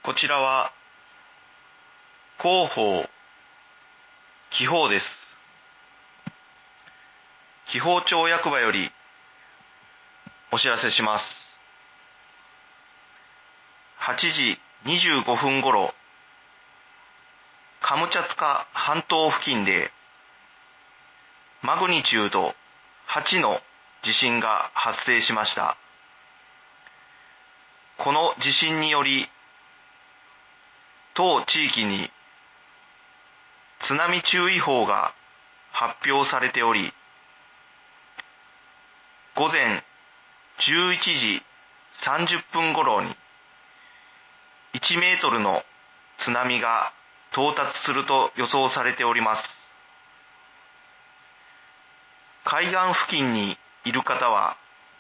こちらは広報、記法です。記法庁役場よりお知らせします。8時25分ごろ、カムチャツカ半島付近でマグニチュード8の地震が発生しました。この地震により、当地域に津波注意報が発表されており、午前11時30分頃に1メートルの津波が到達すると予想されております。海岸付近にいる方は、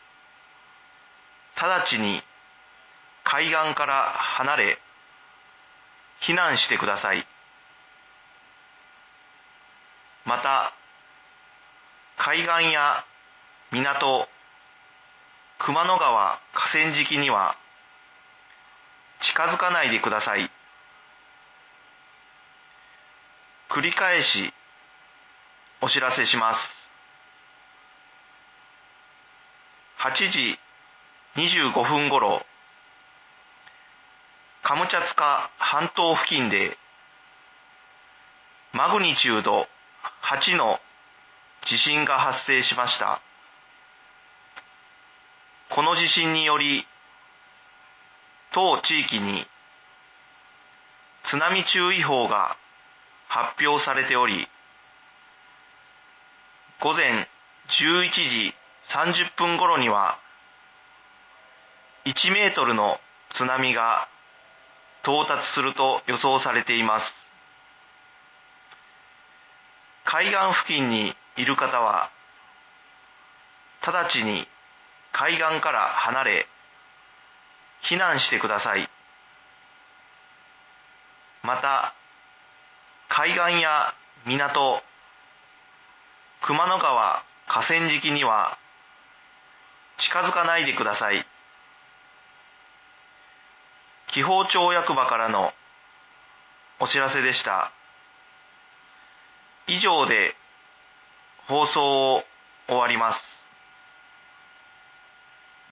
直ちに海岸から離れ、避難してください。また、海岸や港、熊野川河川敷には近づかないでください。繰り返しお知らせします。8時25分ごろ、カムチャツカ半島付近でマグニチュード8の地震が発生しました。この地震により、当地域に津波注意報が発表されており、午前11時30分頃には1メートルの津波が到達すると予想されています。海岸付近にいる方は、直ちに海岸から離れ、避難してください。また、海岸や港、熊野川河川敷には近づかないでください。紀宝町役場からのお知らせでした。以上で放送を終わります。